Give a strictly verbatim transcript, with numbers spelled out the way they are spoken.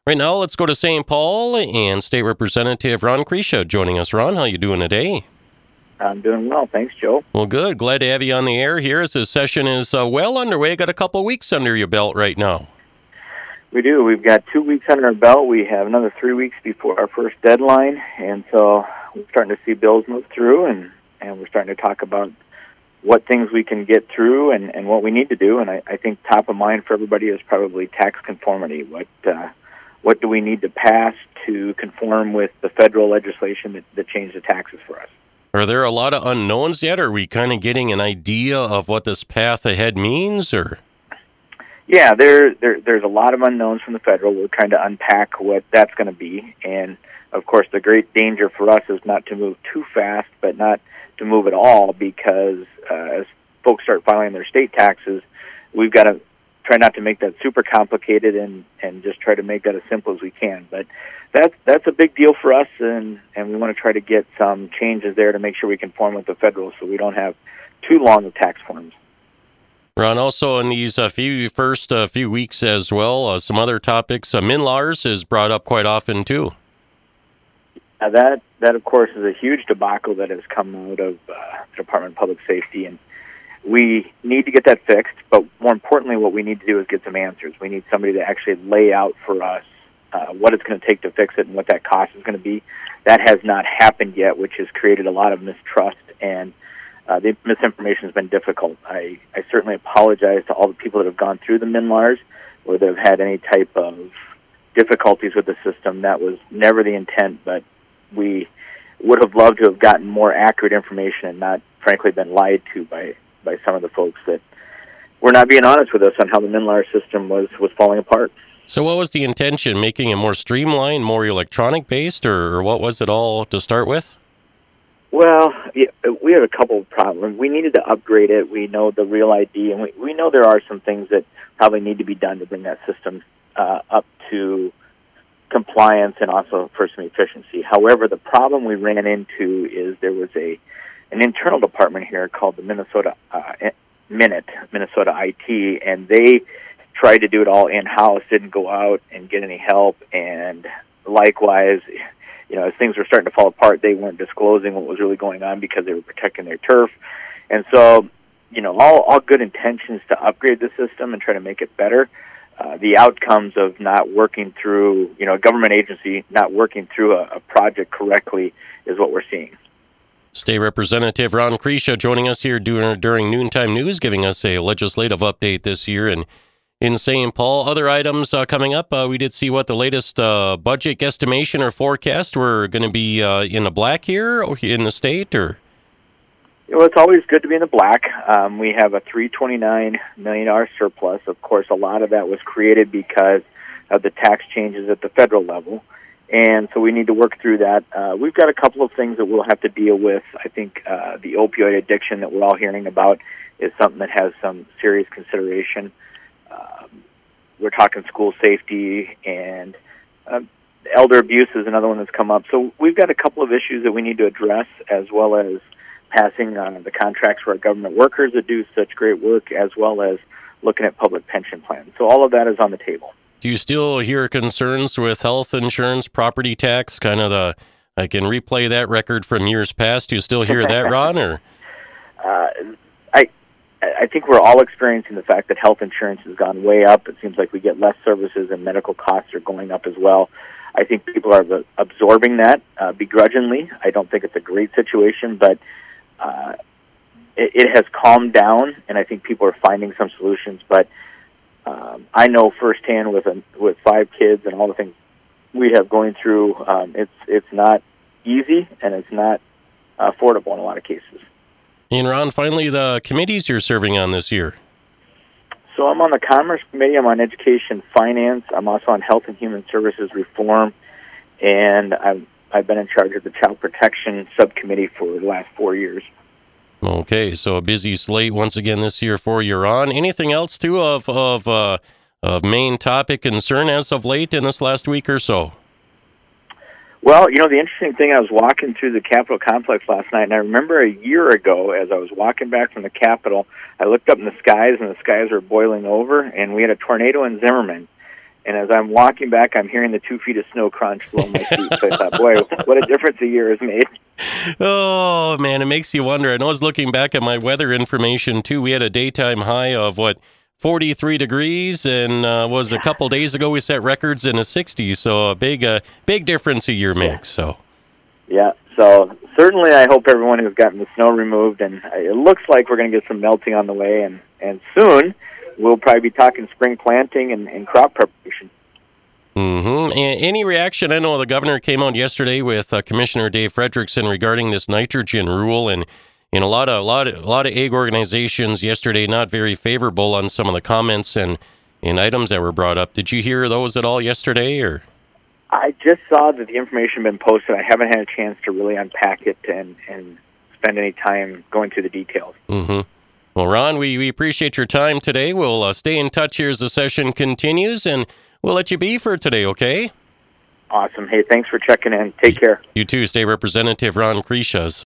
Right now, let's go to Saint Paul and State Representative Ron Krisha joining us. Ron, how you doing today? I'm doing well. Thanks, Joe. Well, good. Glad to have you on the air here as the session is uh, well underway. Got a couple of weeks under your belt right now. We do. We've got two weeks under our belt. We have another three weeks before our first deadline, and so we're starting to see bills move through, and, and we're starting to talk about what things we can get through and, and what we need to do. And I, I think top of mind for everybody is probably tax conformity. What uh, what do we need to pass to conform with the federal legislation that, that changed the taxes for us? Are there a lot of unknowns yet? Are we kind of getting an idea of what this path ahead means, or? Yeah, there, there there's a lot of unknowns from the federal. We're trying to unpack what that's going to be. And, of course, the great danger for us is not to move too fast, but not to move at all, because uh, as folks start filing their state taxes, we've got to try not to make that super complicated and, and just try to make that as simple as we can. But that's, that's a big deal for us, and, and we want to try to get some changes there to make sure we conform with the federal so we don't have too long of tax forms. Ron, also in these uh, few first uh, few weeks as well, uh, some other topics. Uh, MNLARS is brought up quite often too. Now that that of course is a huge debacle that has come out of uh, the Department of Public Safety, and we need to get that fixed. But more importantly, what we need to do is get some answers. We need somebody to actually lay out for us uh, what it's going to take to fix it and what that cost is going to be. That has not happened yet, which has created a lot of mistrust, and Uh, the misinformation has been difficult. I, I certainly apologize to all the people that have gone through the MNLARS or that have had any type of difficulties with the system. That was never the intent, but we would have loved to have gotten more accurate information and not, frankly, been lied to by, by some of the folks that were not being honest with us on how the MNLARS system was, was falling apart. So what was the intention? Making it more streamlined, more electronic-based, or, or what was it all to start with? Well, yeah, we have a couple of problems. We needed to upgrade it. We know the Real I D, and we, we know there are some things that probably need to be done to bring that system uh, up to compliance and also for some efficiency. However, the problem we ran into is there was a an internal department here called the Minnesota uh, Minute, Minnesota I T, and they tried to do it all in-house, didn't go out and get any help, and likewise, you know, as things were starting to fall apart, they weren't disclosing what was really going on because they were protecting their turf. And so, you know, all, all good intentions to upgrade the system and try to make it better. Uh, the outcomes of not working through, you know, a government agency not working through a, a project correctly is what we're seeing. State Representative Ron Krisha joining us here during, during Noontime News, giving us a legislative update this year. And in Saint Paul, other items uh, coming up, uh, we did see what the latest uh, budget guesstimation or forecast were going to be uh, in the black here or in the state, or? Well, it's always good to be in the black. Um, we have a three hundred twenty-nine million dollars surplus. Of course, a lot of that was created because of the tax changes at the federal level, and so we need to work through that. Uh, we've got a couple of things that we'll have to deal with. I think uh, the opioid addiction that we're all hearing about is something that has some serious consideration. Um, we're talking school safety, and uh, elder abuse is another one that's come up. So we've got a couple of issues that we need to address, as well as passing uh, the contracts for our government workers that do such great work, as well as looking at public pension plans. So all of that is on the table. Do you still hear concerns with health insurance, property tax, kind of the, I can replay that record from years past. Do you still hear that, Ron? Or? Uh, I I think we're all experiencing the fact that health insurance has gone way up. It seems like we get less services and medical costs are going up as well. I think people are absorbing that uh, begrudgingly. I don't think it's a great situation, but uh, it, it has calmed down, and I think people are finding some solutions. But um, I know firsthand with a, with five kids and all the things we have going through, um, it's it's not easy, and it's not uh, affordable in a lot of cases. And Ron, finally, the committees you're serving on this year. So I'm on the Commerce Committee. I'm on Education Finance. I'm also on Health and Human Services Reform. And I've, I've been in charge of the Child Protection Subcommittee for the last four years. Okay, so a busy slate once again this year for you, Ron. Anything else, too, of, of, uh, of main topic concern as of late in this last week or so? Well, you know, the interesting thing, I was walking through the Capitol complex last night, and I remember a year ago, as I was walking back from the Capitol, I looked up in the skies, and the skies were boiling over, and we had a tornado in Zimmerman. And as I'm walking back, I'm hearing the two feet of snow crunch below my feet. So I thought, boy, what a difference a year has made. Oh, man, it makes you wonder. And I was looking back at my weather information, too. We had a daytime high of, what, forty-three degrees, and uh, was a couple days ago we set records in the sixties. So a big, uh, big difference a year makes. So, yeah. So certainly, I hope everyone has gotten the snow removed, and it looks like we're going to get some melting on the way, and and soon we'll probably be talking spring planting and, and crop preparation. Mm-hmm. And any reaction? I know the governor came out yesterday with uh, Commissioner Dave Frederickson regarding this nitrogen rule, and in a lot of a lot of, a lot of ag organizations yesterday not very favorable on some of the comments and, and items that were brought up. Did you hear those at all yesterday, or? I just saw that the information had been posted. I haven't had a chance to really unpack it and, and spend any time going through the details. Mm-hmm. Well, Ron, we, we appreciate your time today. We'll uh, stay in touch here as the session continues, and we'll let you be for today, okay? Awesome. Hey, thanks for checking in. Take care. You too. State Representative Ron Krishas.